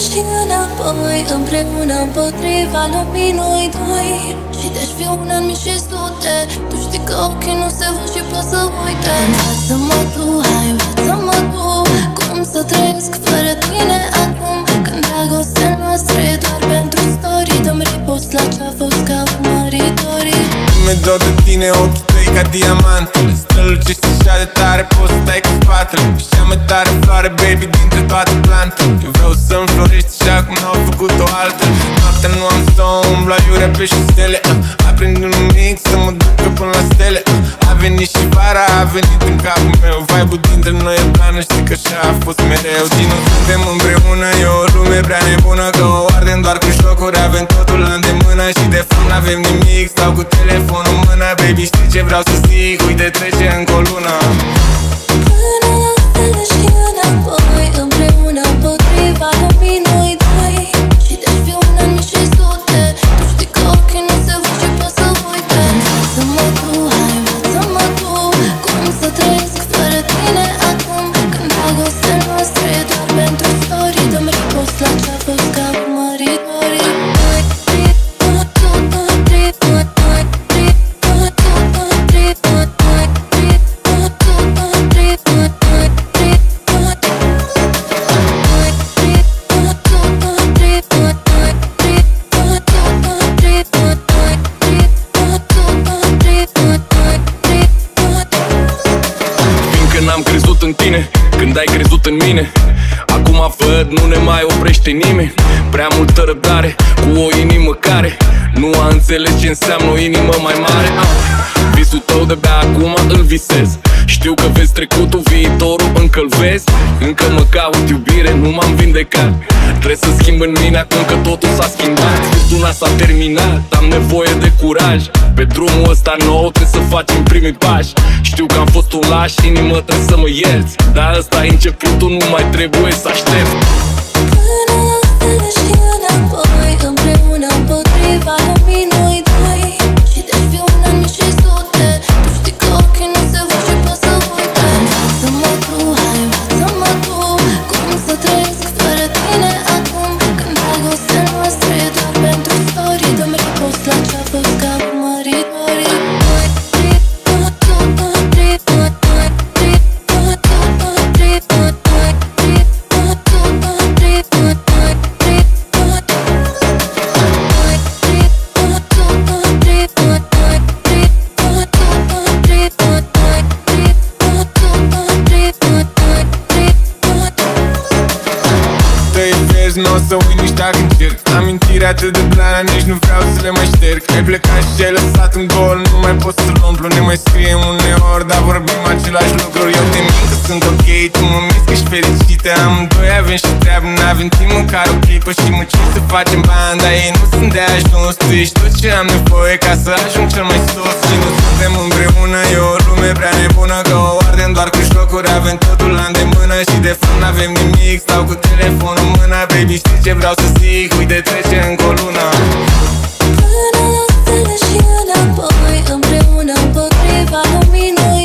și înapoi, împreună împotriva lumii noi doi. Și deci fi un an mii și sute. Tu știi că ochii nu se văd și pot să uite. Învață-mă tu, hai învață-mă tu, cum să trăiesc fără tine acum, când dragostea noastră e doar pentru story. Dăm repost la ce-a fost ca urmăritorii. Mi-e dor de tine, ochii tăi ca diamantele, strălucești așa de tare, poți să stai cu spatele. Și cea mai tare floare, baby, dintre toate plantele. Eu vreau să înflorești așa cum n-au făcut-o altele. Noaptea nu am să umblu aiurea pe șosele, aprind un mic să mă ducă până la stele. A venit și vara, a venit în capul meu, vibe-ul dintre noi e plană, știi că așa a fost mereu. Și nu suntem împreună, e o lume prea nebună, că o ardem doar cu șocuri, avem totul la îndemână. Și de fapt n-avem nimic, stau cu telefonul în mână. Baby, știi ce vreau să zic, uite trece încă o lună. Până la stele și înapoi, împreună împotriva lumii noi doi. Și deci fi un an mii și sute. Tu știi că ochii nu se văd și pot să uite. Învață-mă tu, hai învață-mă tu, cum să trăiesc fără tine acum, când dragostea noastră e doar pentru story. Dăm repost la ce-a fost ca urmăritorii. N-am crezut în tine când ai crezut în mine. Acum văd, nu ne mai oprește nimeni. Prea multă răbdare cu o inimă care nu a înțeles ce înseamnă o inimă mai mare. Visul tău de-abia acum îl visez. Știu că vezi trecutul, viitorul încă-l vezi. Încă mă caut iubire, nu m-am vindecat. Trebuie să schimb în mine acum că totul s-a schimbat. Furtuna s-a terminat, am nevoie de curaj. Pe drumul ăsta nou trebuie să facem primii pași. Știu că am fost un laș, inimă, trebuie să mă ierți. Dar ăsta e începutul, nu mai trebuie să aștept. Până la stele și înapoi, împreună împotriva lumii noi doi. Și deci fi un an mii și sute. Tu știi că ochii nu se văd și pot să uite. Învață-mă tu, hai învață-mă tu, cum să trăiesc fără tine acum, când dragostea noastră e doar pentru story. Dăm repost la ce-a fost ca urmăritorii. Nu o să uit nici dacă încerc. Amintiri atât de plane, nici nu vreau să le mai șterg. Ai plecat și ai lăsat un gol, nu mai pot să-l umplu. Ne mai scriem uneori, dar vorbim același lucruri. Eu te mint că sunt ok, tu mă minți că ești fericită. Amândoi avem și treabă, n-avem timp măcar o clipă. Și muncim să facem bani, dar ei nu sunt de ajuns. Tu ești tot ce am nevoie ca să ajung cel mai sus. Și nu suntem împreună, e o lume prea nebună, că o ardem doar cu șocuri, avem totul la îndemână. Și de fapt n-avem nimic, stau cu telefonul în mână. Baby, știi ce vreau să zic, uite trece încă o lună. Până la stele și înapoi, împreună împotriva lumii noi